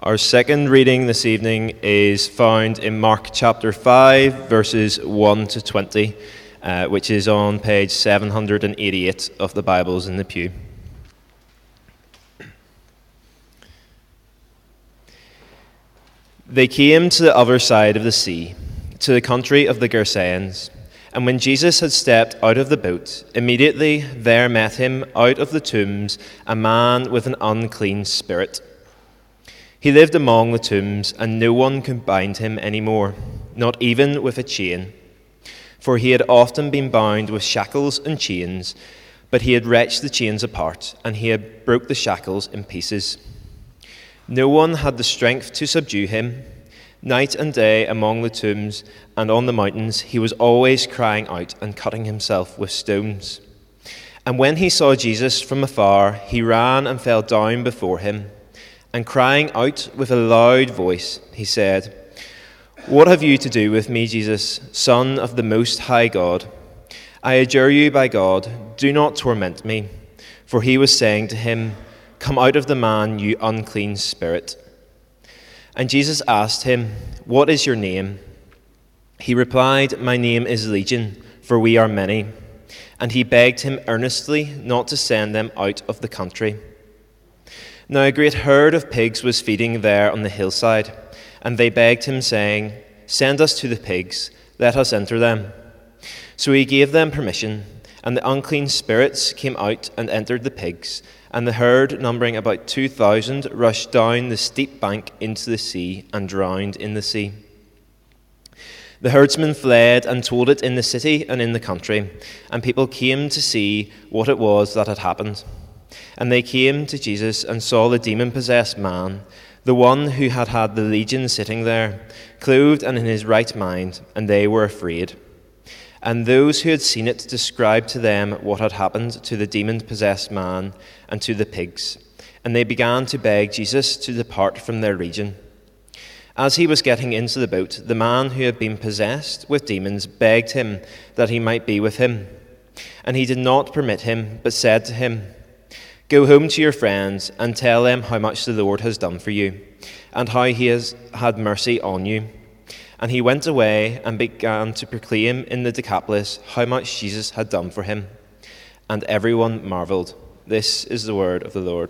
Our second reading this evening is found in Mark chapter 5, verses 1 to 20, which is on page 788 of the Bibles in the pew. They came to the other side of the sea, to the country of the Gerasenes. And when Jesus had stepped out of the boat, immediately there met him out of the tombs a man with an unclean spirit. He lived among the tombs, and no one could bind him any more, not even with a chain. For he had often been bound with shackles and chains, but he had wrenched the chains apart, and he had broke the shackles in pieces. No one had the strength to subdue him. Night and day among the tombs and on the mountains, he was always crying out and cutting himself with stones. And when he saw Jesus from afar, he ran and fell down before him. And crying out with a loud voice, he said, "What have you to do with me, Jesus, Son of the Most High God? I adjure you by God, do not torment me." For he was saying to him, "Come out of the man, you unclean spirit." And Jesus asked him, "What is your name?" He replied, "My name is Legion, for we are many." And he begged him earnestly not to send them out of the country. Now a great herd of pigs was feeding there on the hillside, and they begged him, saying, "Send us to the pigs, let us enter them." So he gave them permission, and the unclean spirits came out and entered the pigs, and the herd, numbering about 2,000, rushed down the steep bank into the sea and drowned in the sea. The herdsmen fled and told it in the city and in the country, and people came to see what it was that had happened. And they came to Jesus and saw the demon-possessed man, the one who had had the legion sitting there, clothed and in his right mind, and they were afraid. And those who had seen it described to them what had happened to the demon-possessed man and to the pigs. And they began to beg Jesus to depart from their region. As he was getting into the boat, the man who had been possessed with demons begged him that he might be with him. And he did not permit him, but said to him, "Go home to your friends and tell them how much the Lord has done for you, and how he has had mercy on you." And he went away and began to proclaim in the Decapolis how much Jesus had done for him. And everyone marveled. This is the word of the Lord.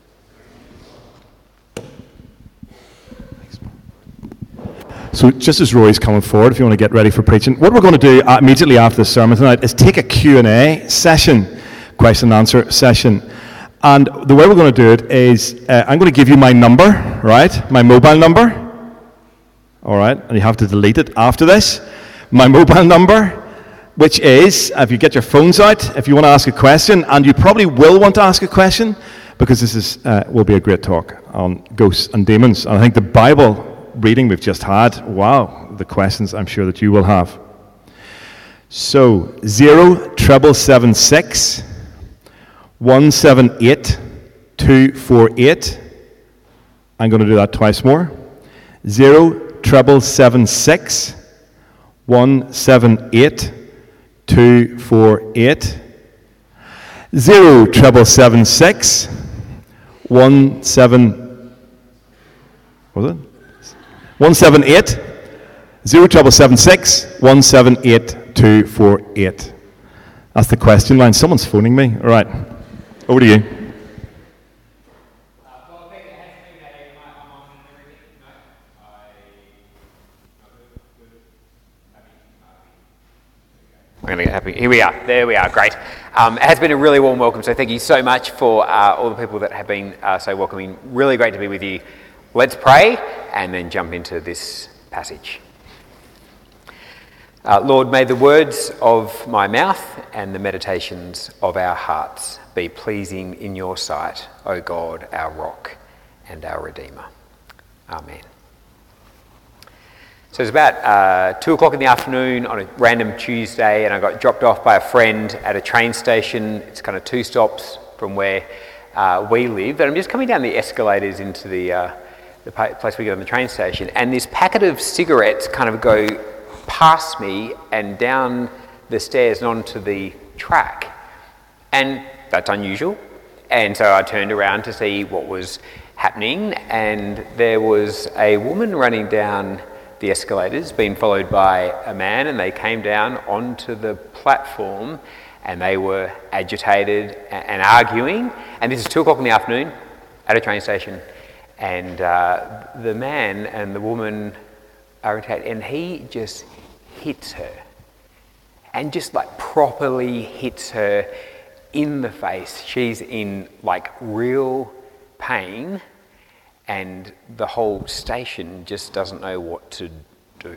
So just as Roy's coming forward, if you want to get ready for preaching, what we're going to do immediately after the sermon tonight is take a Q&A session, question and answer session. And the way we're going to do it is I'm going to give you my number, right? My mobile number. All right, and you have to delete it after this. My mobile number, which is, if you get your phones out, if you want to ask a question, and you probably will want to ask a question, because this will be a great talk on ghosts and demons. And I think the Bible reading we've just had, wow, the questions I'm sure that you will have. So, 07776 178 248. I'm going to do that twice more. 07776 178 248. 07776 178 07776 178 248. That's the question line. Someone's phoning me. All right. Over to you. I'm going to get happy. Here we are. There we are. Great. It has been a really warm welcome, so thank you so much for all the people that have been so welcoming. Really great to be with you. Let's pray and then jump into this passage. Lord, may the words of my mouth and the meditations of our hearts be pleasing in your sight, O God, our rock and our Redeemer. Amen. So it's about 2 o'clock in the afternoon on a random Tuesday, and I got dropped off by a friend at a train station. It's kind of 2 stops from where we live, and I'm just coming down the escalators into the place we get on the train station, and this packet of cigarettes kind of go past me and down the stairs and onto the track, and that's unusual. And so I turned around to see what was happening, and there was a woman running down the escalators being followed by a man, and they came down onto the platform and they were agitated and arguing. And this is 2 o'clock in the afternoon at a train station, and the man and the woman are agitated, and he just hits her, and just like properly hits her in the face. She's in like real pain, and the whole station just doesn't know what to do.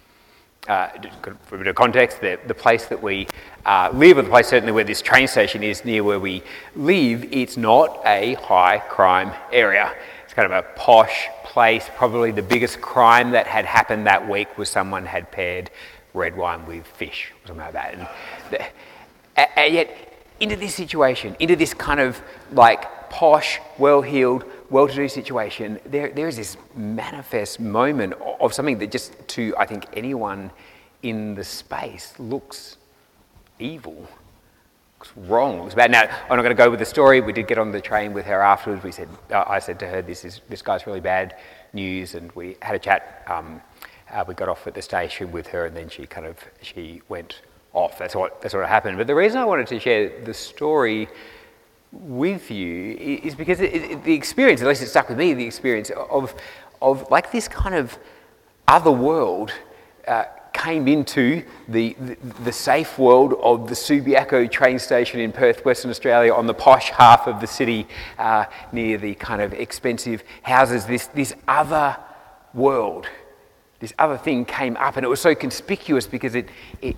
For a bit of context, the place that we live, or the place certainly where this train station is near where we live, it's not a high crime area. It's kind of a posh place. Probably the biggest crime that had happened that week was someone had paired red wine with fish, or something like that. And yet, into this situation, into this kind of like posh, well-heeled, well-to-do situation, there is this manifest moment of something that just to, I think, anyone in the space looks evil, looks wrong, looks bad. Now, I'm not going to go with the story. We did get on the train with her afterwards. I said to her, this guy's really bad news, and we had a chat. We got off at the station with her, and then she went off. That's what happened. But the reason I wanted to share the story with you is because the experience, at least it stuck with me, the experience of like this kind of other world came into the safe world of the Subiaco train station in Perth, Western Australia, on the posh half of the city near the kind of expensive houses. This other world, this other thing came up, and it was so conspicuous because it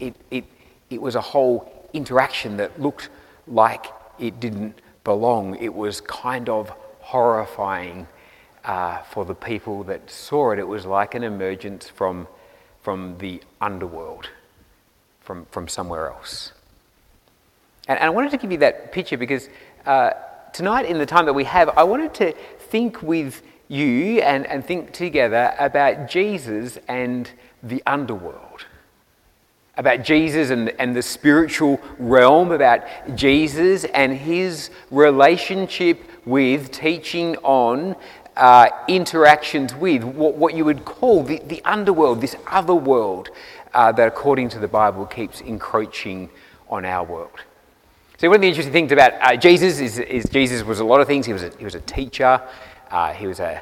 was a whole interaction that looked like it didn't belong. It was kind of horrifying for the people that saw it. It was like an emergence from the underworld, from somewhere else. And I wanted to give you that picture because tonight, in the time that we have, I wanted to think with you and think together about Jesus and the underworld. About Jesus and the spiritual realm, about Jesus and his relationship with, teaching on, interactions with what you would call the underworld, this other world that according to the Bible keeps encroaching on our world. So one of the interesting things about Jesus is Jesus was a lot of things. He was a teacher, he was a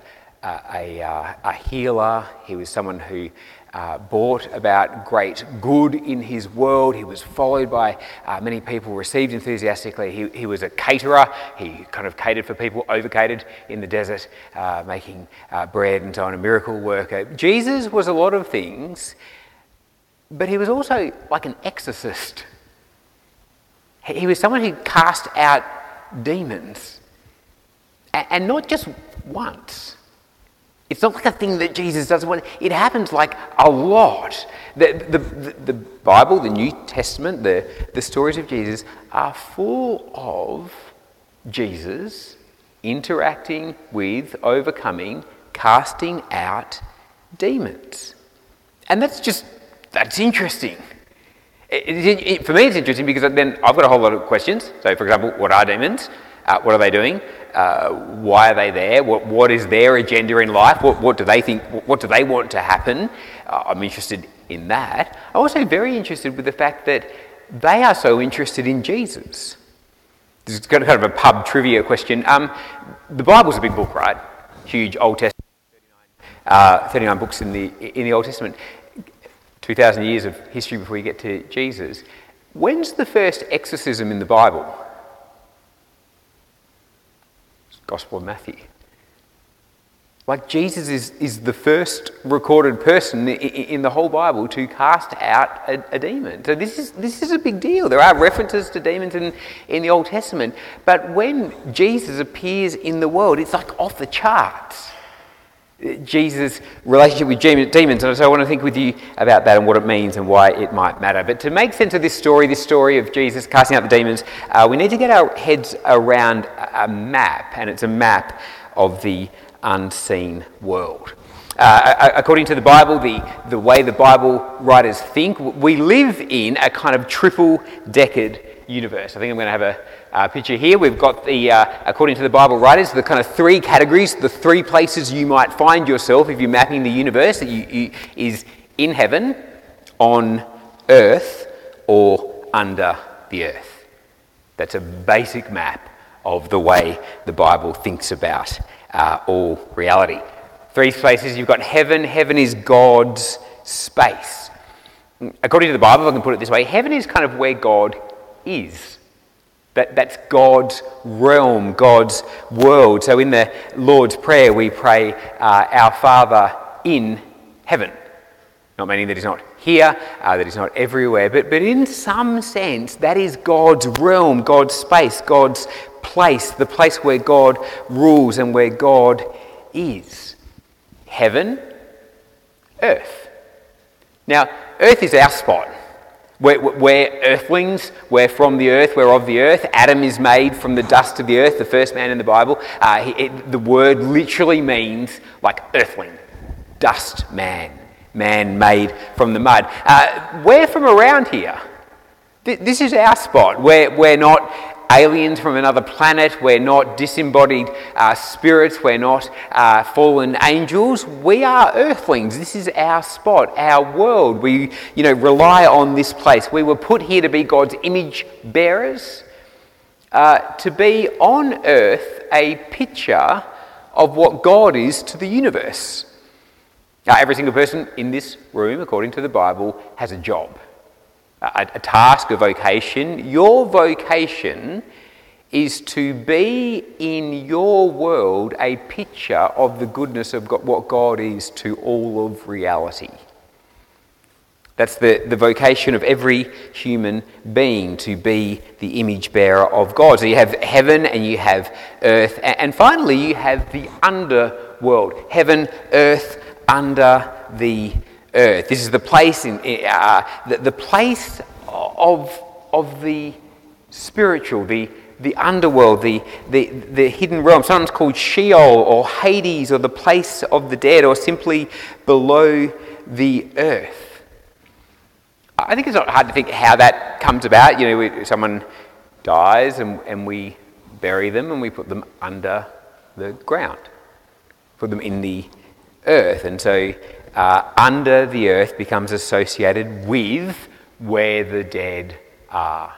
healer, he was someone who brought about great good in his world. He was followed by many people, received enthusiastically. He was a caterer. He kind of catered for people, over-catered in the desert, making bread and so on, a miracle worker. Jesus was a lot of things, but he was also like an exorcist. He was someone who cast out demons, and not just once. It's not like a thing that Jesus does. It happens like a lot. The Bible, the New Testament, the stories of Jesus are full of Jesus interacting with, overcoming, casting out demons. And that's interesting. For me, it's interesting because then I've got a whole lot of questions. So, for example, what are demons? What are they doing? Why are they there? What is their agenda in life? What do they think? What do they want to happen? I'm interested in that. I'm also very interested with the fact that they are so interested in Jesus. This is kind of a pub trivia question. The Bible's a big book, right? Huge Old Testament, 39 books in the Old Testament. 2,000 years of history before you get to Jesus. When's the first exorcism in the Bible? Gospel of Matthew. Like Jesus is the first recorded person in the whole Bible to cast out a demon. So this is a big deal. There are references to demons in the Old Testament, but when Jesus appears in the world, it's like off the charts. Jesus' relationship with demons, and so I want to think with you about that and what it means and why it might matter. But to make sense of this story of Jesus casting out the demons, we need to get our heads around a map, and it's a map of the unseen world. According to the Bible, the way the Bible writers think, we live in a kind of triple-decade universe. I think I'm going to have picture here. We've got the, according to the Bible writers, the kind of three categories, the three places you might find yourself if you're mapping the universe, that is in heaven, on earth, or under the earth. That's a basic map of the way the Bible thinks about all reality. Three places. You've got heaven. Heaven is God's space. According to the Bible, if I can put it this way, heaven is kind of where God is. That's God's realm, God's world. So in the Lord's Prayer, we pray, Our Father in heaven. Not meaning that he's not here, that he's not everywhere, but in some sense, that is God's realm, God's space, God's place, the place where God rules and where God is. Heaven, earth. Now, earth is our spot. We're earthlings, we're from the earth, we're of the earth. Adam is made from the dust of the earth, the first man in the Bible. The word literally means like earthling, dust man made from the mud. We're from around here. This is our spot. We're not aliens from another planet. We're not disembodied spirits. We're not fallen angels. We are earthlings. This is our spot, our world. We, rely on this place. We were put here to be God's image bearers, to be on earth a picture of what God is to the universe. Every single person in this room, according to the Bible, has a job. A task, a vocation. Your vocation is to be in your world a picture of the goodness of God, what God is to all of reality. That's the vocation of every human being, to be the image bearer of God. So you have heaven and you have earth, and finally you have the underworld. Heaven, earth, under the earth. This is the place the place of the spiritual, the underworld, the hidden realm. Sometimes called Sheol or Hades, or the place of the dead, or simply below the earth. I think it's not hard to think how that comes about. Someone dies and we bury them and we put them under the ground, put them in the earth, and so under the earth becomes associated with where the dead are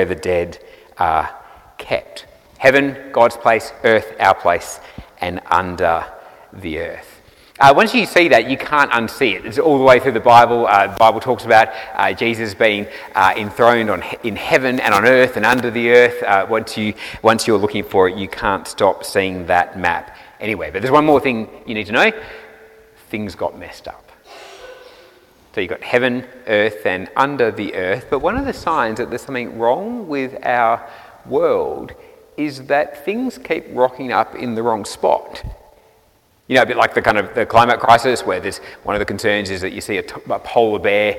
kept. Heaven, God's place; earth, our place; and under the earth. Once you see that, you can't unsee it. It's all the way through the Bible. The Bible talks about Jesus being enthroned in heaven and on earth and under the earth. Once you're looking for it, you can't stop seeing that map anyway. But there's one more thing you need to know. Things got messed up. So you've got heaven, earth, and under the earth. But one of the signs that there's something wrong with our world is that things keep rocking up in the wrong spot. A bit like the climate crisis, where there's one of the concerns is that you see a polar bear,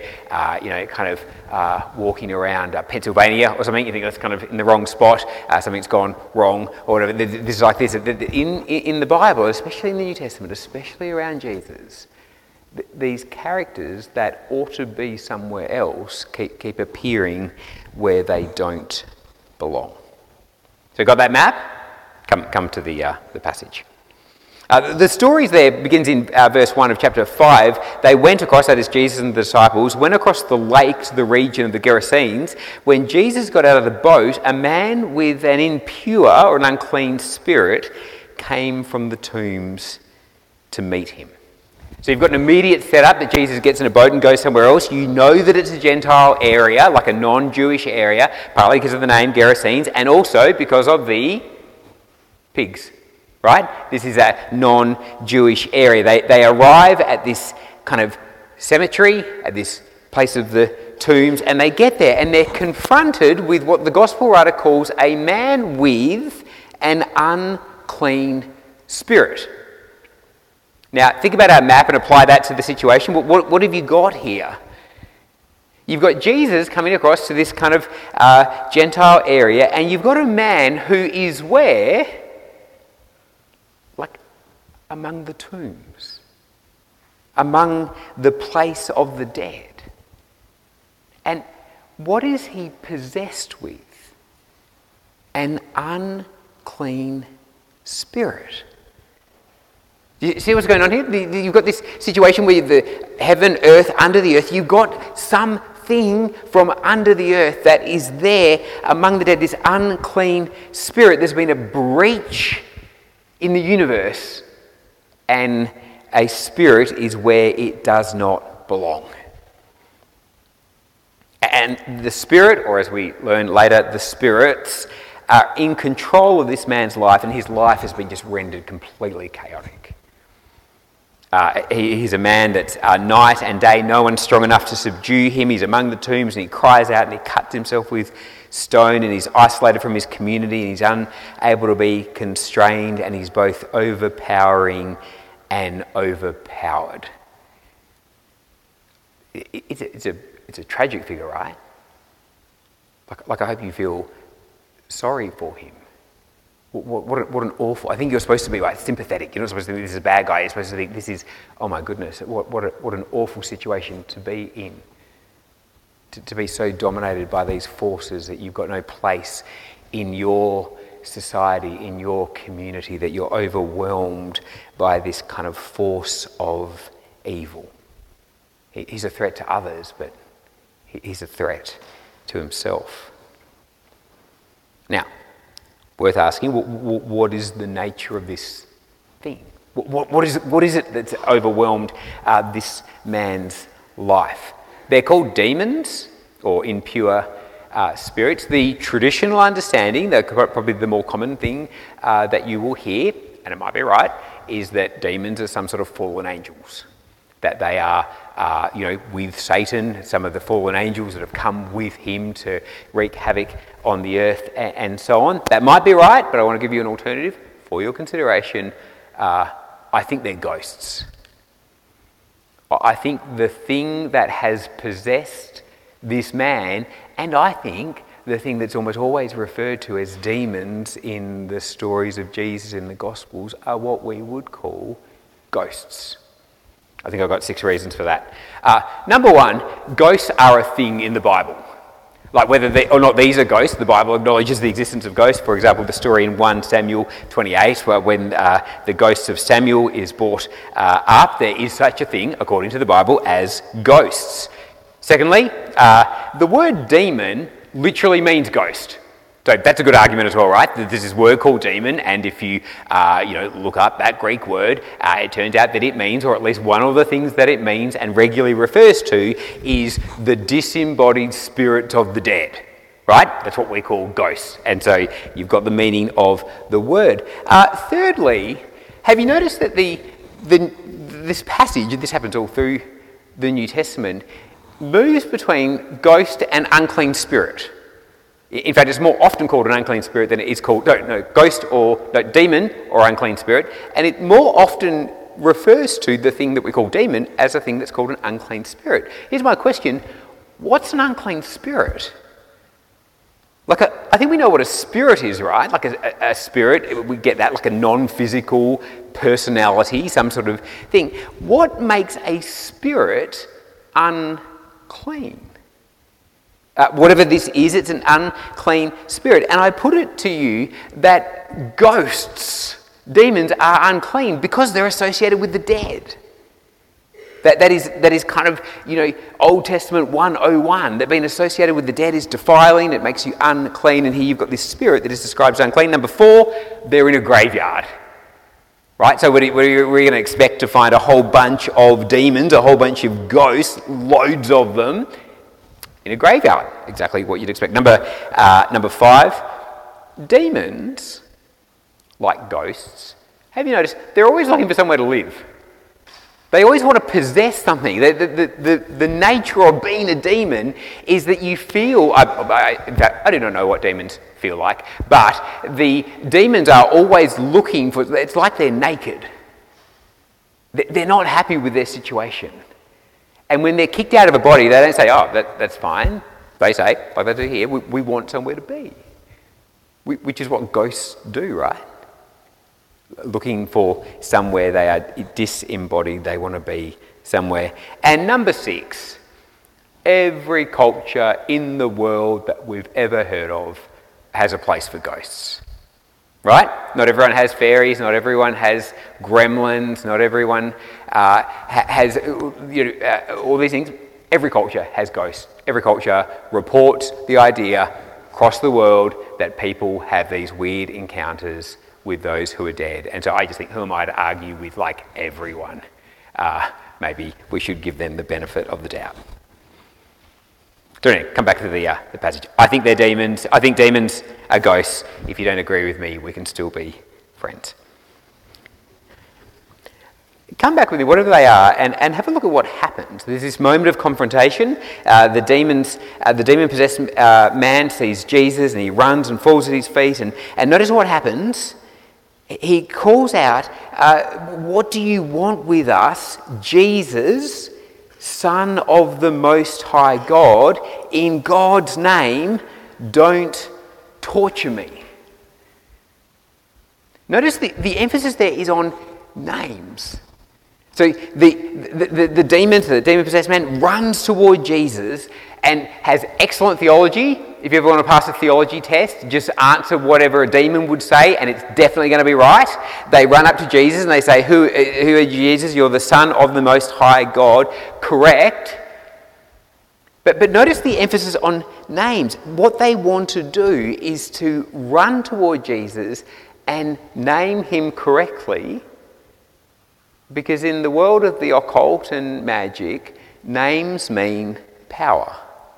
walking around Pennsylvania or something. You think that's kind of in the wrong spot. Something's gone wrong or whatever. This is like this. In the Bible, especially in the New Testament, especially around Jesus, these characters that ought to be somewhere else keep appearing where they don't belong. So you got that map? Come to the passage. The story there begins in verse 1 of chapter 5. They went across, that is Jesus and the disciples, went across the lake to the region of the Gerasenes. When Jesus got out of the boat, a man with an impure or an unclean spirit came from the tombs to meet him. So you've got an immediate setup that Jesus gets in a boat and goes somewhere else. You know that it's a Gentile area, like a non-Jewish area, partly because of the name Gerasenes, and also because of the pigs. Right? This is a non-Jewish area. They arrive at this kind of cemetery, at this place of the tombs, and they get there and they're confronted with what the gospel writer calls a man with an unclean spirit. Now, think about our map and apply that to the situation. What have you got here? You've got Jesus coming across to this kind of Gentile area, and you've got a man who is where? Among the tombs, among the place of the dead. And what is he possessed with? an unclean spirit. You see what's going on here? You've got this situation where the heaven, earth, under the earth, you've got something from under the earth that is there among the dead, this unclean spirit. There's been a breach in the universe, and a spirit is where it does not belong. And the spirit, or as we learn later, the spirits, are in control of this man's life, and his life has been just rendered completely chaotic. He's a man that night and day no one's strong enough to subdue him. He's among the tombs and he cries out and he cuts himself with stone, and he's isolated from his community and he's unable to be constrained, and he's both overpowering and overpowered. It's a tragic figure, right? Like I hope you feel sorry for him. What an awful... I think you're supposed to be sympathetic. You're not supposed to think this is a bad guy. You're supposed to think this is, oh my goodness, what an awful situation to be in. To be so dominated by these forces that you've got no place in your society, in your community, that you're overwhelmed by this kind of force of evil. He's a threat to others, but he's a threat to himself. Now, worth asking, what is the nature of this thing? What is it that's overwhelmed this man's life? They're called demons, or impure spirits. The traditional understanding, probably the more common thing that you will hear, and it might be right, is that demons are some sort of fallen angels. That they are, with Satan, some of the fallen angels that have come with him to wreak havoc on the earth and so on. That might be right, but I want to give you an alternative for your consideration. I think they're ghosts. I think the thing that has possessed this man, and I think the thing that's almost always referred to as demons in the stories of Jesus in the Gospels, are what we would call ghosts. I think I've got 6 reasons for that. Number 1, ghosts are a thing in the Bible. Like whether they or not these are ghosts, the Bible acknowledges the existence of ghosts. For example, the story in 1 Samuel 28, where when the ghost of Samuel is brought up, there is such a thing, according to the Bible, as ghosts. Secondly, the word demon literally means ghost. So that's a good argument as well, right? There's this word called demon, and if you look up that Greek word, it turns out that it means, or at least one of the things that it means and regularly refers to, is the disembodied spirit of the dead, right? That's what we call ghosts. And so you've got the meaning of the word. Thirdly, have you noticed that this passage, this happens all through the New Testament, moves between ghost and unclean spirit? In fact, it's more often called an unclean spirit than it is called ghost or demon or unclean spirit. And it more often refers to the thing that we call demon as a thing that's called an unclean spirit. Here's my question. What's an unclean spirit? I think we know what a spirit is, right? Like a spirit, we get that, like a non-physical personality, some sort of thing. What makes a spirit unclean? Whatever this is, it's an unclean spirit. And I put it to you that ghosts, demons, are unclean because they're associated with the dead. That is kind of, Old Testament 101, that being associated with the dead is defiling, it makes you unclean, and here you've got this spirit that is described as unclean. Number 4, they're in a graveyard. Right, so we're going to expect to find a whole bunch of demons, a whole bunch of ghosts, loads of them, in a graveyard, exactly what you'd expect. Number 5, demons, like ghosts, have you noticed, they're always looking for somewhere to live. They always want to possess something. The nature of being a demon is that you feel, in fact, I do not know what demons feel like, but the demons are always looking for, it's like they're naked. They're not happy with their situation. And when they're kicked out of a body, they don't say, oh, that's fine. They say, like they do here, we want somewhere to be. Which is what ghosts do, right? Looking for somewhere, they are disembodied, they want to be somewhere. And number 6, every culture in the world that we've ever heard of has a place for ghosts, right? Not everyone has fairies, not everyone has gremlins, not everyone has all these things. Every culture has ghosts. Every culture reports the idea across the world that people have these weird encounters with those who are dead. And so I just think, who am I to argue with like everyone? Maybe we should give them the benefit of the doubt. So anyway, come back to the passage. I think they're demons. I think demons are ghosts. If you don't agree with me, we can still be friends. Come back with me, whatever they are, and have a look at what happens. There's this moment of confrontation. The demon-possessed man sees Jesus, and he runs and falls at his feet. And notice what happens. He calls out, "What do you want with us, Jesus, Son of the Most High God? In God's name, don't torture me." Notice the emphasis there is on names. So the demon-possessed man runs toward Jesus and has excellent theology. If you ever want to pass a theology test, just answer whatever a demon would say and it's definitely going to be right. They run up to Jesus and they say, who are you, Jesus? You're the Son of the Most High God. Correct. But notice the emphasis on names. What they want to do is to run toward Jesus and name him correctly, because in the world of the occult and magic, names mean power.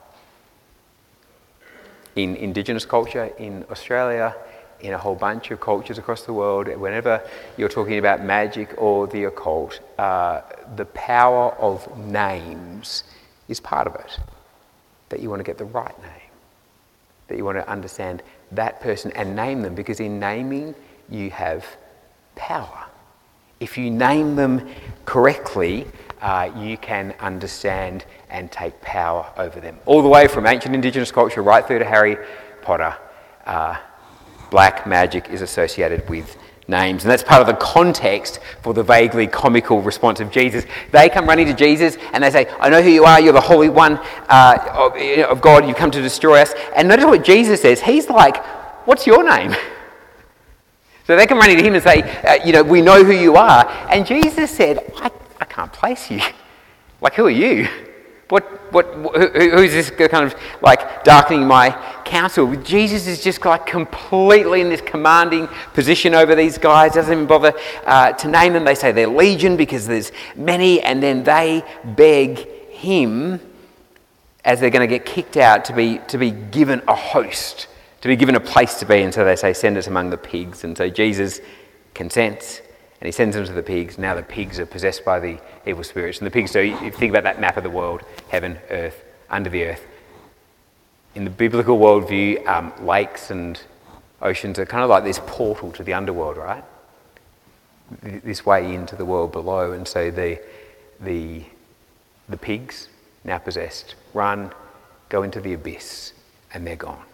In Indigenous culture, in Australia, in a whole bunch of cultures across the world, whenever you're talking about magic or the occult, the power of names is part of it. That you want to get the right name. That you want to understand that person and name them, because in naming you have power. If you name them correctly, you can understand and take power over them. All the way from ancient Indigenous culture right through to Harry Potter, black magic is associated with names. And that's part of the context for the vaguely comical response of Jesus. They come running to Jesus and they say, "I know who you are, you're the Holy One of God, you've come to destroy us." And notice what Jesus says. He's like, "What's your name?" So they come running to him and say, "We know who you are." And Jesus said, I can't place you. Like, who are you? Who's this kind of like darkening my counsel? Jesus is just like completely in this commanding position over these guys. Doesn't even bother to name them. They say they're legion because there's many, and then they beg him, as they're going to get kicked out, to be given a host, to be given a place to be. And so they say, "Send us among the pigs." And so Jesus consents. And he sends them to the pigs. Now the pigs are possessed by the evil spirits. And the pigs, so you think about that map of the world, heaven, earth, under the earth. In the biblical worldview, lakes and oceans are kind of like this portal to the underworld, right? This way into the world below. And so the pigs, now possessed, run, go into the abyss, and they're gone.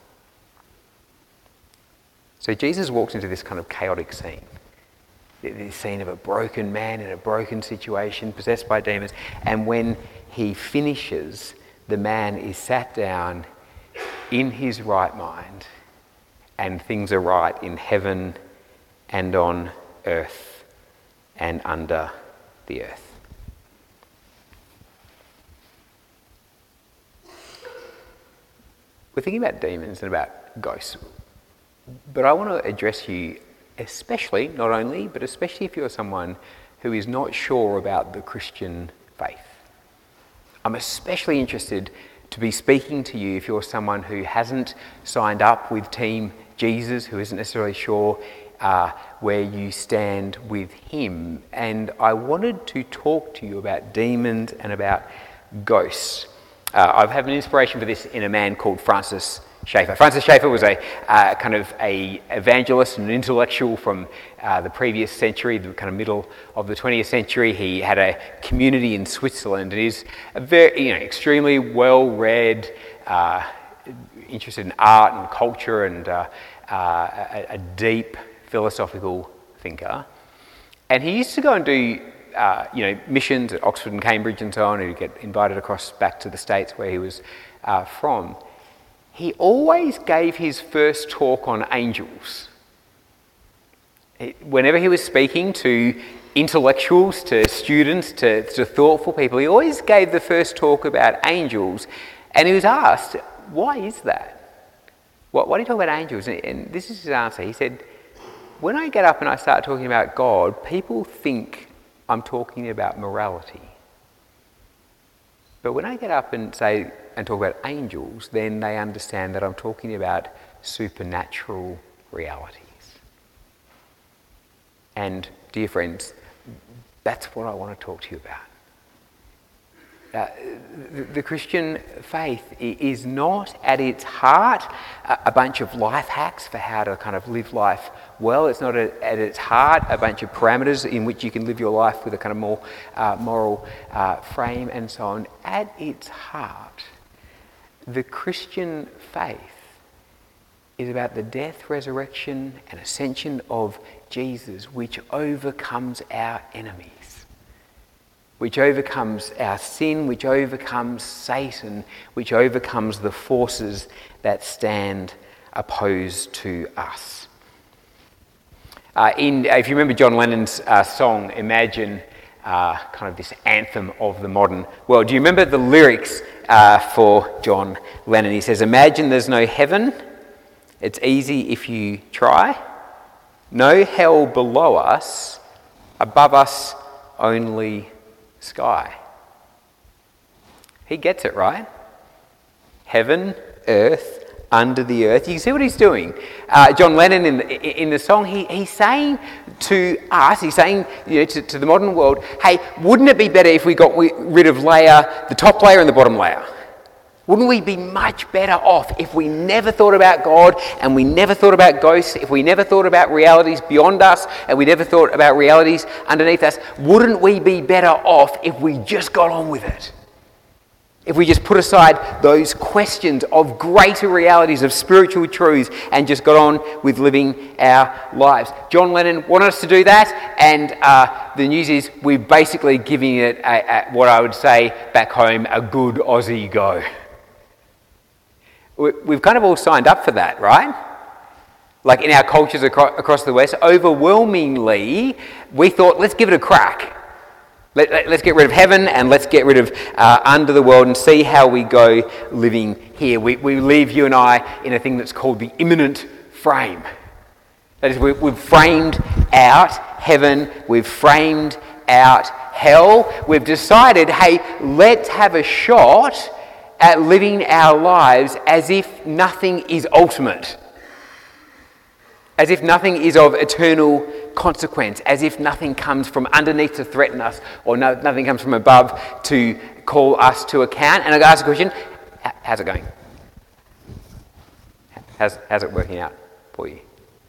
So Jesus walks into this kind of chaotic scene. This scene of a broken man in a broken situation, possessed by demons. And when he finishes, the man is sat down in his right mind, and things are right in heaven and on earth and under the earth. We're thinking about demons and about ghosts, but I want to address you especially, not only, but especially if you're someone who is not sure about the Christian faith. I'm especially interested to be speaking to you if you're someone who hasn't signed up with Team Jesus, who isn't necessarily sure where you stand with him. And I wanted to talk to you about demons and about ghosts. I've had an inspiration for this in a man called Francis Schaeffer. Francis Schaeffer was a kind of a evangelist and an intellectual from the previous century, the kind of middle of the 20th century. He had a community in Switzerland, and he's a very, extremely well-read, interested in art and culture, and a deep philosophical thinker. And he used to go and do missions at Oxford and Cambridge and so on. He'd get invited across back to the States where he was from. he always gave his first talk on angels. Whenever he was speaking to intellectuals, to students, to thoughtful people, he always gave the first talk about angels. And he was asked, why is that? Why do you talk about angels? And this is his answer. He said, when I get up and I start talking about God, people think I'm talking about morality. But when I get up and talk about angels, then they understand that I'm talking about supernatural realities. And, dear friends, that's what I want to talk to you about. The Christian faith is not at its heart a bunch of life hacks for how to kind of live life well. It's not at its heart a bunch of parameters in which you can live your life with a kind of more moral frame and so on. At its heart, the Christian faith is about the death, resurrection and ascension of Jesus, which overcomes our enemies, which overcomes our sin, which overcomes Satan, which overcomes the forces that stand opposed to us. If you remember John Lennon's song, Imagine, kind of this anthem of the modern world, do you remember the lyrics for John Lennon? He says, imagine there's no heaven, it's easy if you try, no hell below us, above us only sky. He gets it, right? Heaven, earth, under the earth. You can see what he's doing. John Lennon in the song, he's saying to us, he's saying to the modern world, hey, wouldn't it be better if we got rid of the top layer and the bottom layer? Wouldn't we be much better off if we never thought about God and we never thought about ghosts, if we never thought about realities beyond us and we never thought about realities underneath us? Wouldn't we be better off if we just got on with it? If we just put aside those questions of greater realities, of spiritual truths, and just got on with living our lives. John Lennon wanted us to do that, and the news is we're basically giving it what I would say back home, a good Aussie go. We've kind of all signed up for that, right? Like in our cultures across the West, overwhelmingly, we thought, let's give it a crack. Let's get rid of heaven and let's get rid of under the world and see how we go living here. We leave you and I in a thing that's called the imminent frame. That is, we've framed out heaven, we've framed out hell. We've decided, hey, let's have a shot at living our lives as if nothing is ultimate, as if nothing is of eternal consequence, as if nothing comes from underneath to threaten us or nothing comes from above to call us to account. And I ask a question, how's it going? How's it working out for you?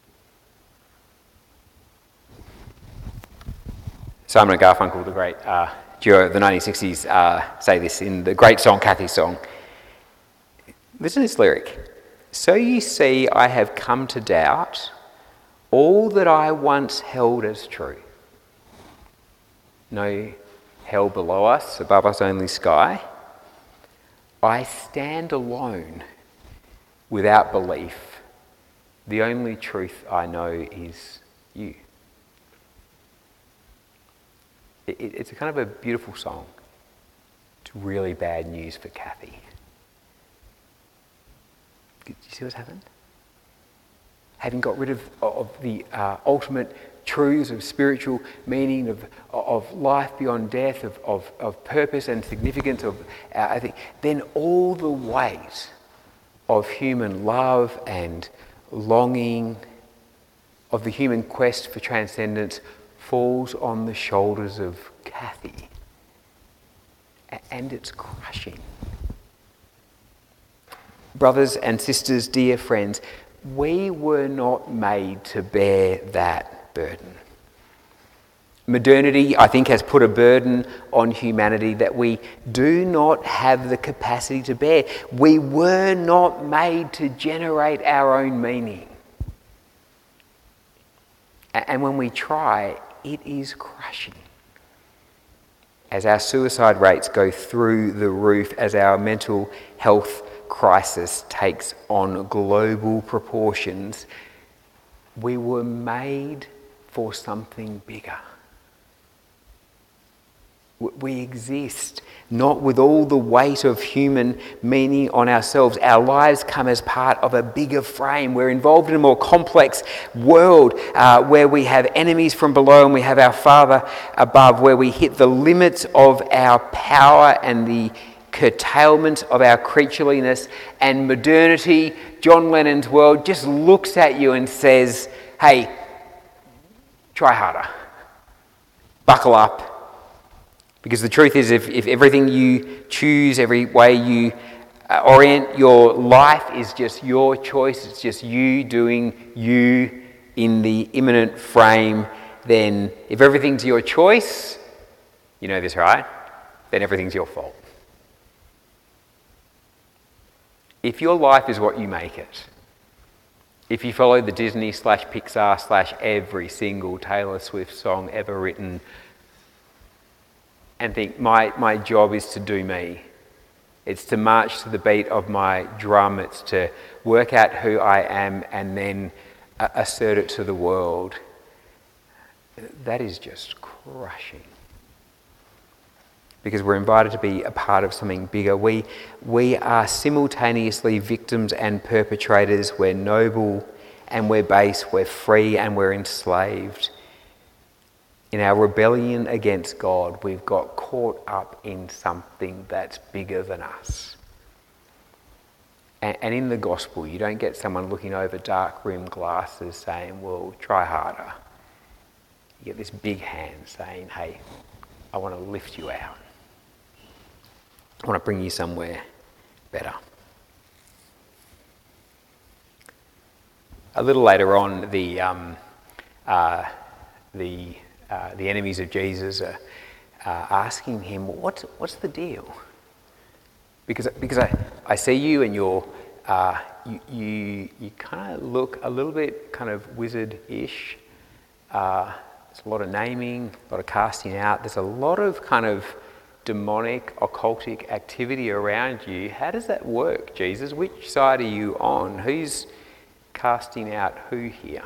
Simon and Garfunkel, the great duo of the 1960s, say this in the great song, Kathy's song. Listen to this lyric. So you see, I have come to doubt all that I once held as true. No hell below us, above us only sky. I stand alone without belief. The only truth I know is you. It's a kind of a beautiful song. It's really bad news for Kathy. Do you see what's happened? Having got rid of the ultimate truths of spiritual meaning, of life beyond death, of purpose and significance, I think, then all the weight of human love and longing, of the human quest for transcendence, falls on the shoulders of Kathy. And it's crushing. Brothers and sisters, dear friends, we were not made to bear that burden. Modernity, I think, has put a burden on humanity that we do not have the capacity to bear. We were not made to generate our own meaning. And when we try, it is crushing. as our suicide rates go through the roof, as our mental health crisis takes on global proportions, we were made for something bigger. We exist not with all the weight of human meaning on ourselves. Our lives come as part of a bigger frame. We're involved in a more complex world where we have enemies from below and we have our Father above, where we hit the limits of our power and the curtailment of our creatureliness. And modernity, John Lennon's world, just looks at you and says, hey, try harder. Buckle up. Because the truth is, if everything you choose, every way you orient your life is just your choice, it's just you doing you in the imminent frame, then if everything's your choice, you know this, right? Then everything's your fault. If your life is what you make it, if you follow the Disney/Pixar/ every single Taylor Swift song ever written, and think, my job is to do me. It's to march to the beat of my drum. It's to work out who I am and then assert it to the world. That is just crushing. Because we're invited to be a part of something bigger. We are simultaneously victims and perpetrators. We're noble and we're base. We're free and we're enslaved. In our rebellion against God, we've got caught up in something that's bigger than us. And in the gospel, you don't get someone looking over dark-rimmed glasses saying, well, try harder. You get this big hand saying, hey, I want to lift you out. I want to bring you somewhere better. A little later on, the enemies of Jesus are asking him, what's the deal? Because I see you and you kind of look a little bit kind of wizard-ish. There's a lot of naming, a lot of casting out. There's a lot of kind of demonic, occultic activity around you. How does that work, Jesus? Which side are you on? Who's casting out who here?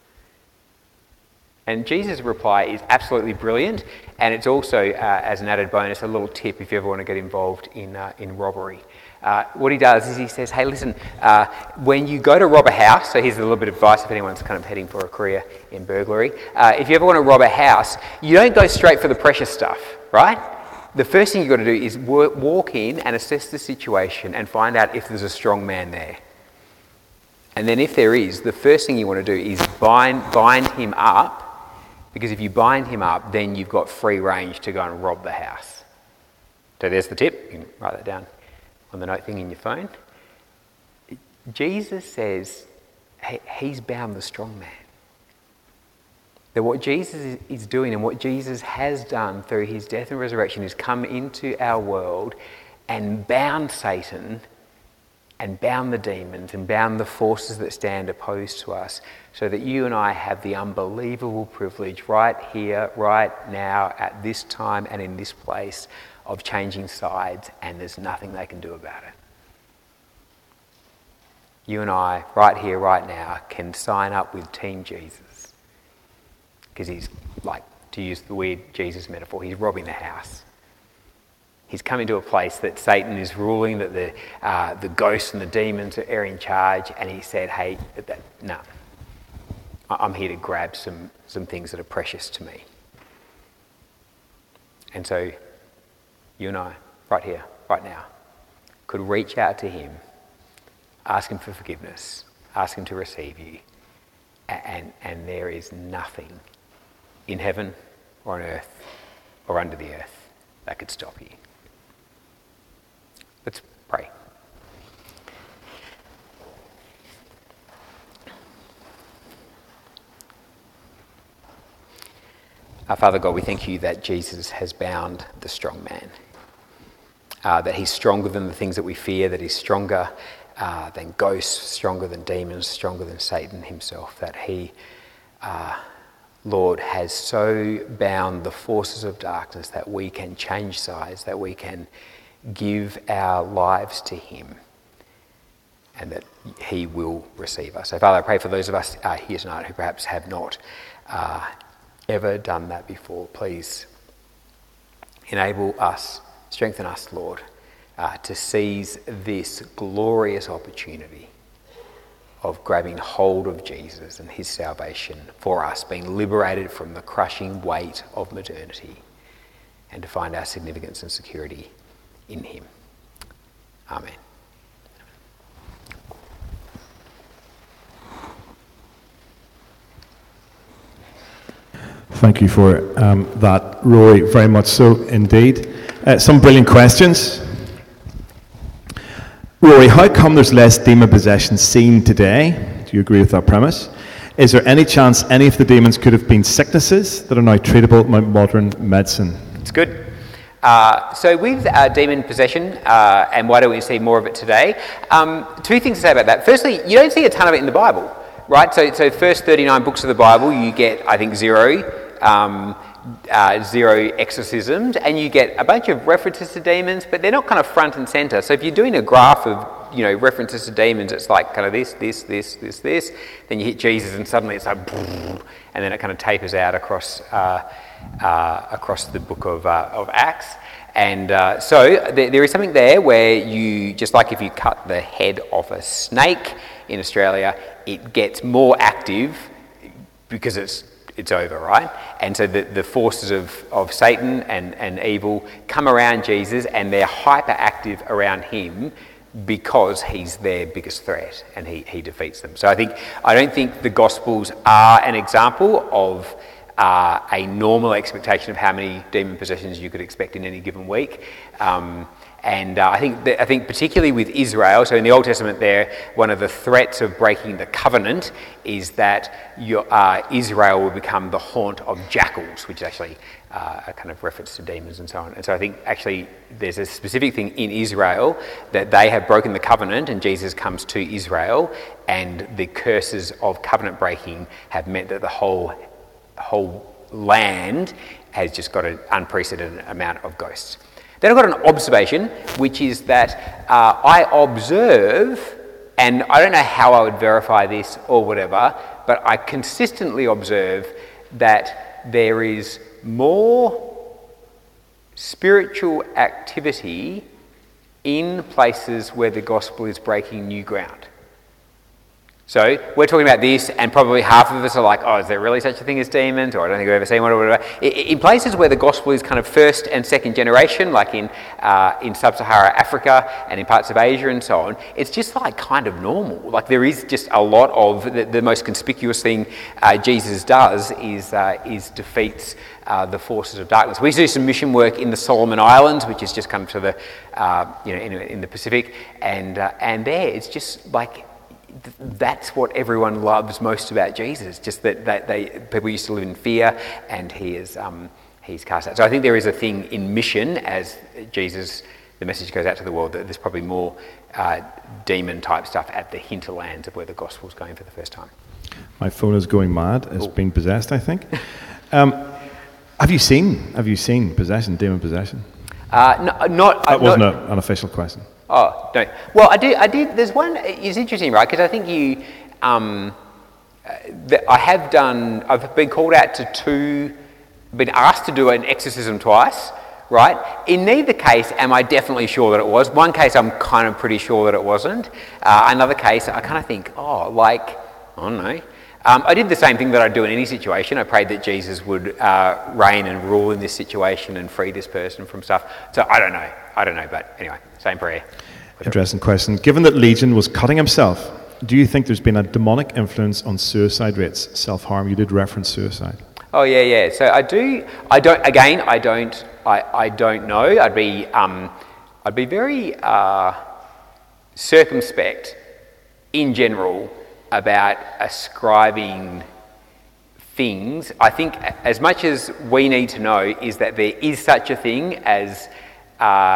And Jesus' reply is absolutely brilliant, and it's also, as an added bonus, a little tip if you ever want to get involved in robbery. What he does is he says, hey, listen, when you go to rob a house, so here's a little bit of advice if anyone's kind of heading for a career in burglary. If you ever want to rob a house, you don't go straight for the precious stuff, right? The first thing you've got to do is walk in and assess the situation and find out if there's a strong man there. And then if there is, the first thing you want to do is bind him up. Because if you bind him up, then you've got free range to go and rob the house. So there's the tip. You can write that down on the note thing in your phone. Jesus says he's bound the strong man. That what Jesus is doing and what Jesus has done through his death and resurrection is come into our world and bound Satan and bound the demons and bound the forces that stand opposed to us, so that you and I have the unbelievable privilege right here, right now, at this time and in this place of changing sides, and there's nothing they can do about it. You and I, right here, right now, can sign up with Team Jesus. Because he's, like, to use the weird Jesus metaphor, he's robbing the house. He's come into a place that Satan is ruling, that the ghosts and the demons are in charge, and he said, hey, no, I'm here to grab some things that are precious to me. And so you and I, right here, right now, could reach out to him, ask him for forgiveness, ask him to receive you, and there is nothing in heaven or on earth or under the earth that could stop you. Let's pray. Our Father God, we thank you that Jesus has bound the strong man, that he's stronger than the things that we fear, that he's stronger than ghosts, stronger than demons, stronger than Satan himself, that he Lord, has so bound the forces of darkness that we can change sides, that we can give our lives to him, and that he will receive us. So Father, I pray for those of us here tonight who perhaps have not ever done that before. Please enable us, strengthen us, Lord, to seize this glorious opportunity of grabbing hold of Jesus and his salvation for us, being liberated from the crushing weight of modernity, and to find our significance and security in him. Amen. Thank you for that, Rory, very much so indeed. Some brilliant questions. Rory, how come there's less demon possession seen today? Do you agree with that premise? Is there any chance any of the demons could have been sicknesses that are now treatable by modern medicine? It's good. So with demon possession, and why don't we see more of it today? Two things to say about that. Firstly, you don't see a ton of it in the Bible, right? So first 39 books of the Bible, you get, I think, zero exorcisms, and you get a bunch of references to demons, but they're not kind of front and centre. So if you're doing a graph of, references to demons, it's like kind of this, then you hit Jesus and suddenly it's like, and then it kind of tapers out across the book of Acts. And so there is something there where you, just like if you cut the head off a snake in Australia, it gets more active because it's over, right? And so the forces of Satan and evil come around Jesus, and they're hyperactive around him because he's their biggest threat, and he defeats them. So I don't think the Gospels are an example of a normal expectation of how many demon possessions you could expect in any given week. And I think particularly with Israel, so in the Old Testament there, one of the threats of breaking the covenant is that Israel will become the haunt of jackals, which is actually a kind of reference to demons and so on. And so I think actually there's a specific thing in Israel that they have broken the covenant, and Jesus comes to Israel, and the curses of covenant breaking have meant that the whole land has just got an unprecedented amount of ghosts. Then I've got an observation, which is that I observe, and I don't know how I would verify this or whatever, but I consistently observe that there is more spiritual activity in places where the gospel is breaking new ground. So we're talking about this, and probably half of us are like, oh, is there really such a thing as demons? Or I don't think I've ever seen one, or whatever. In places where the gospel is kind of first and second generation, like in sub-Saharan Africa and in parts of Asia and so on, it's just like kind of normal. Like there is just a lot of, the most conspicuous thing Jesus does is defeats the forces of darkness. We do some mission work in the Solomon Islands, which is just kind of to the, in the Pacific, and there it's just like, that's what everyone loves most about Jesus, just that people used to live in fear, and he's cast out. So I think there is a thing in mission, as Jesus, the message goes out to the world, that there's probably more demon type stuff at the hinterlands of where the gospel's going for the first time. My phone is going mad. It's been possessed, I think. Have you seen possession, demon possession? That wasn't an official question. Oh, don't. Well, I did. There's one. It's interesting, right? Because I think you, I've been called out to been asked to do an exorcism twice, right? In neither case am I definitely sure that it was. One case I'm kind of pretty sure that it wasn't. Another case I kind of think, I don't know. I did the same thing that I'd do in any situation. I prayed that Jesus would reign and rule in this situation and free this person from stuff. So I don't know, but anyway, same prayer. Interesting question. Given that Legion was cutting himself, do you think there's been a demonic influence on suicide rates, self-harm? You did reference suicide. Oh yeah. So I don't know. I'd be very circumspect in general about ascribing things. I think as much as we need to know is that there is such a thing as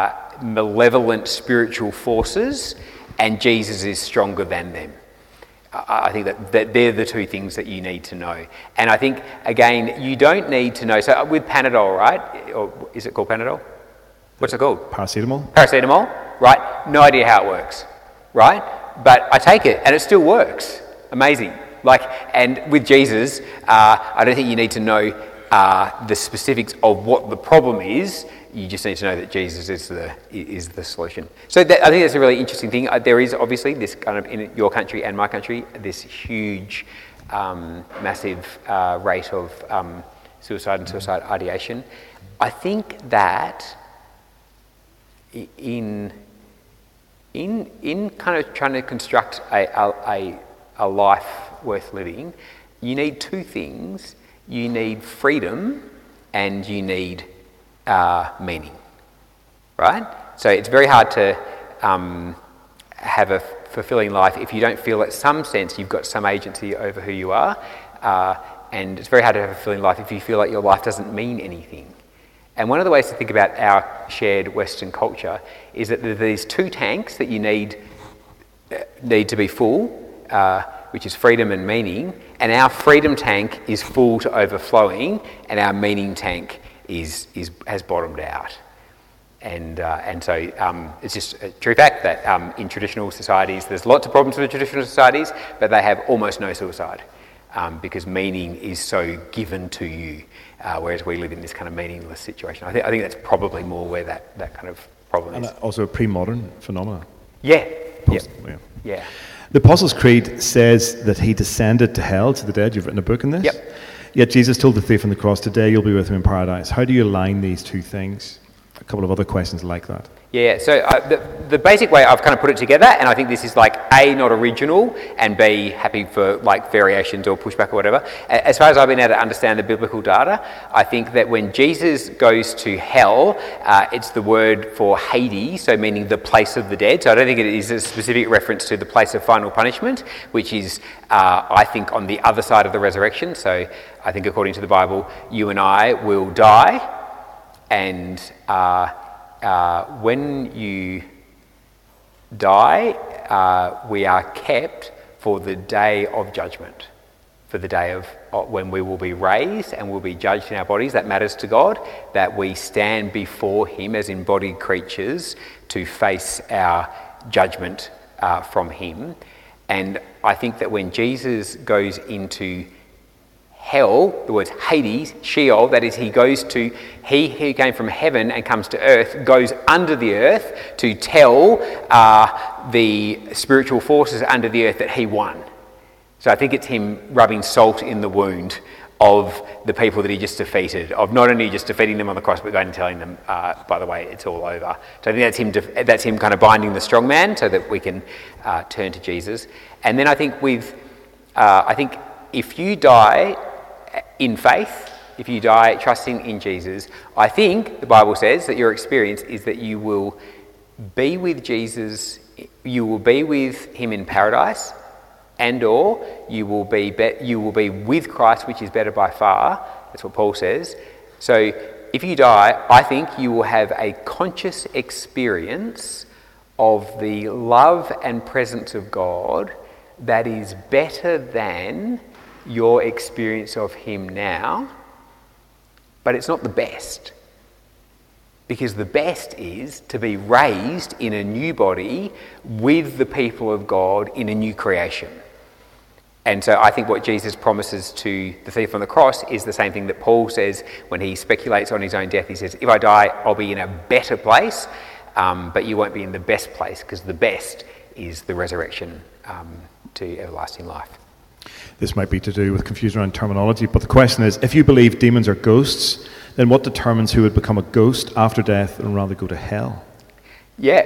malevolent spiritual forces, and Jesus is stronger than them. I think that they're the two things that you need to know. And I think, again, you don't need to know. So with Panadol, right? Or is it called Panadol? What's it called? Paracetamol? Paracetamol, right? No idea how it works, right? But I take it and it still works. Amazing. And with Jesus, I don't think you need to know the specifics of what the problem is. You just need to know that Jesus is the solution. So I think that's a really interesting thing. There is obviously this kind of, in your country and my country, this huge, massive rate of suicide and suicide ideation. I think that in kind of trying to construct a life worth living, you need two things. You need freedom and you need meaning, right? So it's very hard to have a fulfilling life if you don't feel at some sense you've got some agency over who you are, and it's very hard to have a fulfilling life if you feel like your life doesn't mean anything. And one of the ways to think about our shared Western culture is that there are these two tanks that you need to be full, which is freedom and meaning, and our freedom tank is full to overflowing, and our meaning tank has bottomed out. And so it's just a true fact that in traditional societies, there's lots of problems with traditional societies, but they have almost no suicide because meaning is so given to you, whereas we live in this kind of meaningless situation. I think that's probably more where that kind of problem is. And also a pre-modern phenomenon. Yeah. Yeah. The Apostles' Creed says that he descended to hell, to the dead. You've written a book on this? Yep. Yet Jesus told the thief on the cross, today you'll be with him in paradise. How do you align these two things? A couple of other questions like that. Yeah, so the basic way I've kind of put it together, and I think this is like A, not original, and B, happy for like variations or pushback or whatever. As far as I've been able to understand the biblical data, I think that when Jesus goes to hell, it's the word for Hades, so meaning the place of the dead. So I don't think it is a specific reference to the place of final punishment, which is, I think, on the other side of the resurrection. So I think according to the Bible, you and I will die, and when you die, we are kept for the day of judgment, for the day of when we will be raised and will be judged in our bodies. That matters to God, that we stand before him as embodied creatures to face our judgment from him. And I think that when Jesus goes into hell, the words Hades, Sheol, that is, he who came from heaven and comes to earth, goes under the earth to tell the spiritual forces under the earth that he won. So I think it's him rubbing salt in the wound of the people that he just defeated, of not only just defeating them on the cross, but going and telling them, by the way, it's all over. So I think that's him kind of binding the strong man so that we can turn to Jesus. And then I think if you die in faith, if you die trusting in Jesus, I think the Bible says that your experience is that you will be with Jesus, you will be with him in paradise, and or you will be with Christ, which is better by far. That's what Paul says. So if you die, I think you will have a conscious experience of the love and presence of God that is better than your experience of him now, but it's not the best. Because the best is to be raised in a new body with the people of God in a new creation. And so I think what Jesus promises to the thief on the cross is the same thing that Paul says when he speculates on his own death. He says, if I die, I'll be in a better place, but you won't be in the best place, because the best is the resurrection to everlasting life. This might be to do with confusion around terminology, but the question is, if you believe demons are ghosts, then what determines who would become a ghost after death and rather go to hell? Yeah.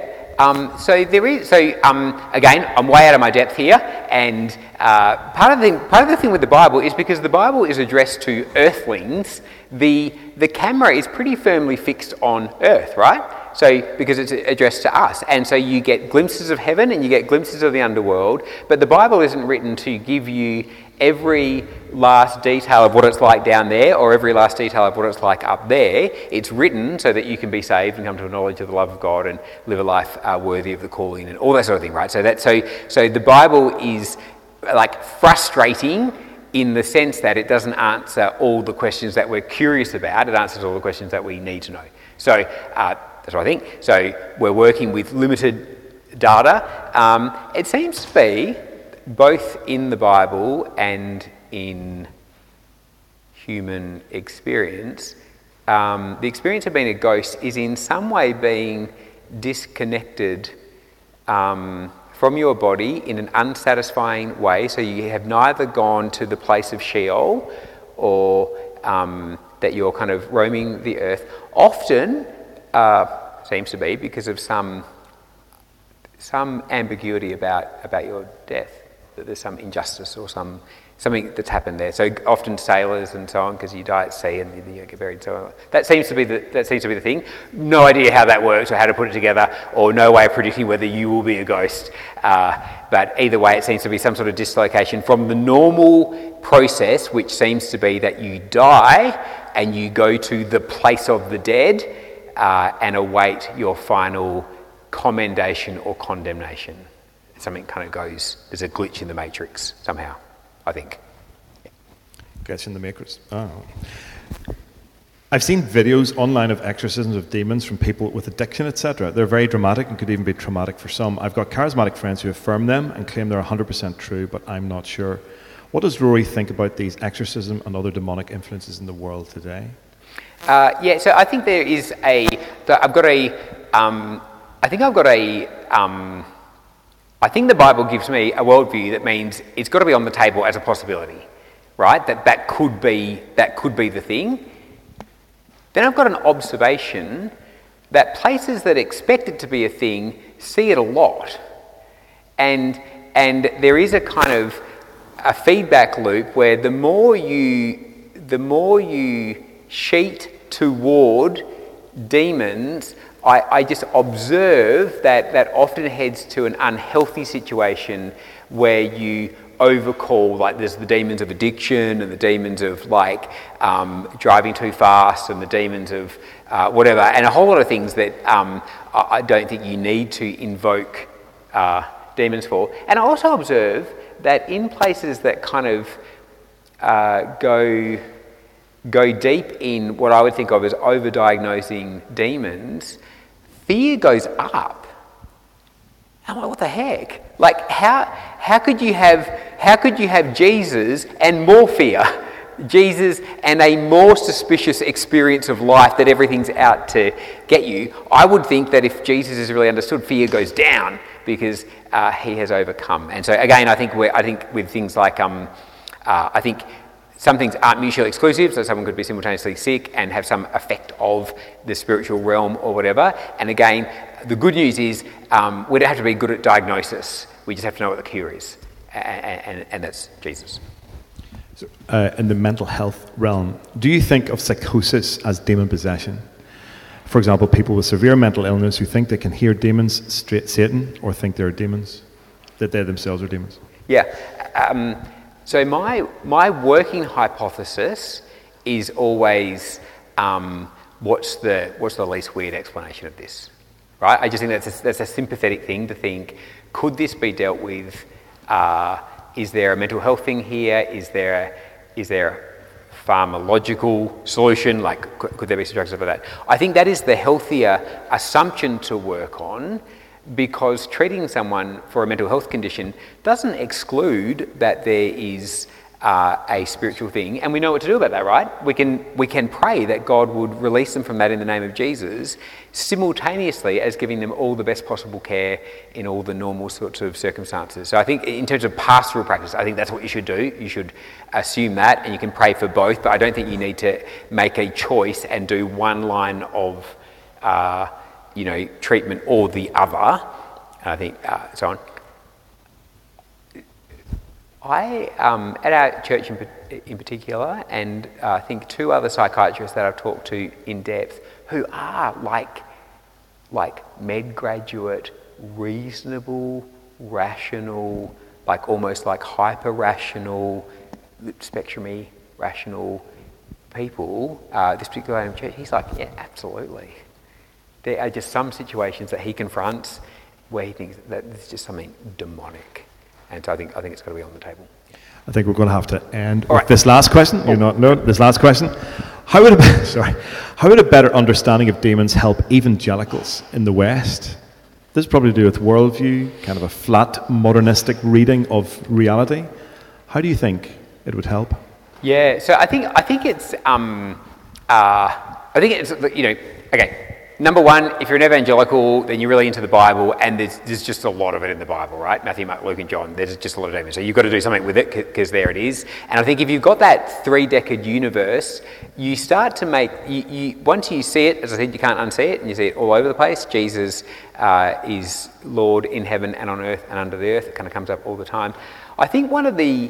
Again, I'm way out of my depth here, and part of the thing with the Bible is because the Bible is addressed to earthlings, the camera is pretty firmly fixed on earth, right? So because it's addressed to us, and so you get glimpses of heaven and you get glimpses of the underworld, but the Bible isn't written to give you every last detail of what it's like down there or every last detail of what it's like up there. It's written so that you can be saved and come to a knowledge of the love of God and live a life worthy of the calling and all that sort of thing, right? So the Bible is like frustrating in the sense that it doesn't answer all the questions that we're curious about. It answers all the questions that we need to know. So that's what I think. So we're working with limited data. It seems to be both in the Bible and in human experience. The experience of being a ghost is in some way being disconnected from your body in an unsatisfying way. So you have neither gone to the place of Sheol or that you're kind of roaming the earth. Often seems to be because of some ambiguity about your death, that there's some injustice or something that's happened there. So often sailors and so on, because you die at sea and you get buried. So that seems to be the thing. No idea how that works or how to put it together, or no way of predicting whether you will be a ghost. But either way, it seems to be some sort of dislocation from the normal process, which seems to be that you die and you go to the place of the dead and await your final commendation or condemnation. Something kind of goes, there's a glitch in the matrix somehow, I think. Glitch in the matrix. Oh. I've seen videos online of exorcisms of demons from people with addiction, etc. They're very dramatic and could even be traumatic for some. I've got charismatic friends who affirm them and claim they're 100% true, but I'm not sure. What does Rory think about these exorcism and other demonic influences in the world today? So I think there is I think the Bible gives me a worldview that means it's got to be on the table as a possibility, right? That could be the thing. Then I've got an observation that places that expect it to be a thing see it a lot, and there is a kind of a feedback loop where the more you sheet toward demons, I just observe that often heads to an unhealthy situation where you overcall, like there's the demons of addiction and the demons of like driving too fast and the demons of whatever, and a whole lot of things that I don't think you need to invoke demons for. And I also observe that in places that kind of go deep in what I would think of as overdiagnosing demons, fear goes up. I'm like, what the heck? Like, how could you have Jesus and more fear? Jesus and a more suspicious experience of life that everything's out to get you. I would think that if Jesus is really understood, fear goes down because he has overcome. And so again, I think with things like I think some things aren't mutually exclusive, so someone could be simultaneously sick and have some effect of the spiritual realm or whatever. And again, the good news is we don't have to be good at diagnosis. We just have to know what the cure is, and that's Jesus. So, in the mental health realm, do you think of psychosis as demon possession? For example, people with severe mental illness who think they can hear demons, straight Satan, or think they're demons, that they themselves are demons? Yeah. So my working hypothesis is always what's the least weird explanation of this, right? I just think that's a sympathetic thing to think. Could this be dealt with? Is there a mental health thing here? Is there a pharmacological solution? Like, could there be some drugs for that? I think that is the healthier assumption to work on, because treating someone for a mental health condition doesn't exclude that there is a spiritual thing, and we know what to do about that, right? We can pray that God would release them from that in the name of Jesus, simultaneously as giving them all the best possible care in all the normal sorts of circumstances. So I think in terms of pastoral practice, I think that's what you should do. You should assume that, and you can pray for both, but I don't think you need to make a choice and do one line of treatment or the other. I think so on. At our church in particular, and I think two other psychiatrists that I've talked to in depth, who are like med graduate, reasonable, rational, like almost like hyper rational, spectrum-y rational people. This particular guy in church, he's like, yeah, absolutely. There are just some situations that he confronts where he thinks that there's just something demonic And so I think it's got to be on the table. I think we're going to have to end with right. this last question. This last question. How would a better understanding of demons help evangelicals in the West? This is probably to do with worldview, kind of a flat, modernistic reading of reality. How do you think it would help? Yeah, so I think it's okay. Number one, if you're an evangelical, then you're really into the Bible, and there's just a lot of it in the Bible, right? Matthew, Mark, Luke, and John. There's just a lot of demons, so you've got to do something with it because there it is. And I think if you've got that three-decade universe, you start to make once you see it, as I said, you can't unsee it, and you see it all over the place. Jesus is Lord in heaven and on earth and under the earth. It kind of comes up all the time. I think one of the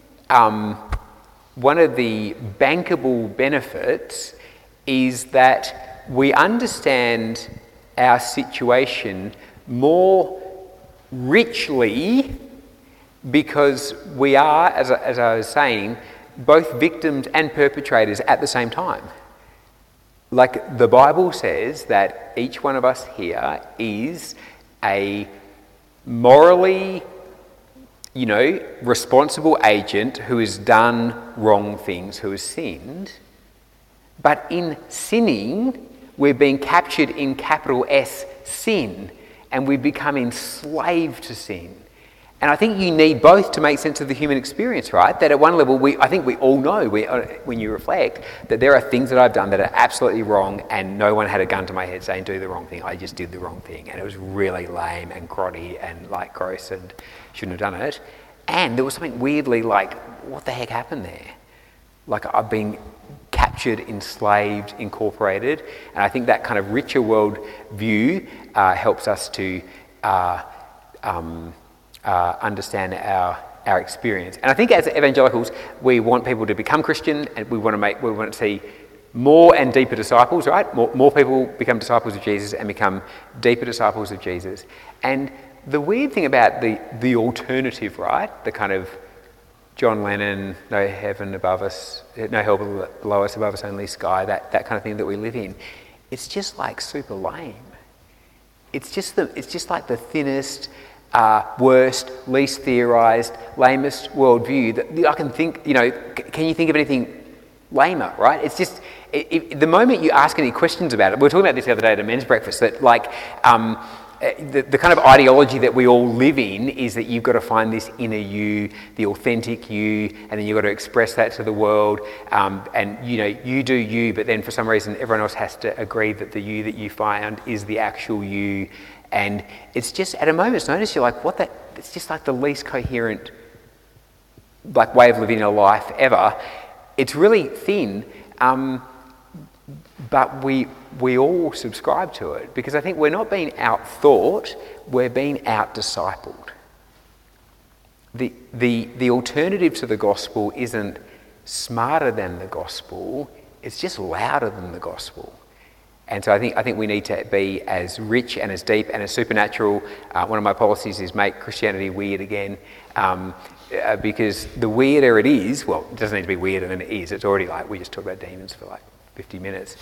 bankable benefits is that we understand our situation more richly because we are, as I was saying, both victims and perpetrators at the same time. Like the Bible says that each one of us here is a morally, responsible agent who has done wrong things, who has sinned. But in sinning, we're being captured in capital S, sin, and we become enslaved to sin. And I think you need both to make sense of the human experience, right? That at one level, I think we all know, when you reflect, that there are things that I've done that are absolutely wrong, and no one had a gun to my head saying, do the wrong thing. I just did the wrong thing, and it was really lame and grotty and gross and shouldn't have done it. And there was something weirdly what the heck happened there? I've been captured, enslaved, incorporated, and I think that kind of richer world view helps us to understand our experience. And I think as evangelicals, we want people to become Christian, and we want to see more and deeper disciples, right? More people become disciples of Jesus and become deeper disciples of Jesus. And the weird thing about the alternative, right? The kind of John Lennon, no heaven above us, no hell below us, above us only sky, that kind of thing that we live in. It's just super lame. It's just like the thinnest, worst, least theorised, lamest worldview that I can think. Can you think of anything lamer? Right? It's just the moment you ask any questions about it. We were talking about this the other day at a men's breakfast. That the kind of ideology that we all live in is that you've got to find this inner you, the authentic you, and then you've got to express that to the world. And you do you, but then for some reason everyone else has to agree that the you that you find is the actual you. And it's just at a moment's notice you're like, what? It's just like the least coherent way of living a life ever. It's really thin. But we all subscribe to it because I think we're not being out-thought, we're being out-discipled. The alternative to the gospel isn't smarter than the gospel, it's just louder than the gospel. And so I think we need to be as rich and as deep and as supernatural. One of my policies is make Christianity weird again. Because the weirder it is, it doesn't need to be weirder than it is. It's already we just talked about demons for 50 minutes.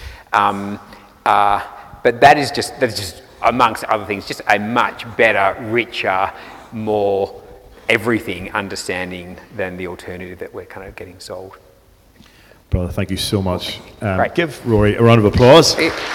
But that is just amongst other things, just a much better, richer, more everything understanding than the alternative that we're kind of getting sold. Brother, thank you so much. Right. Give Rory a round of applause.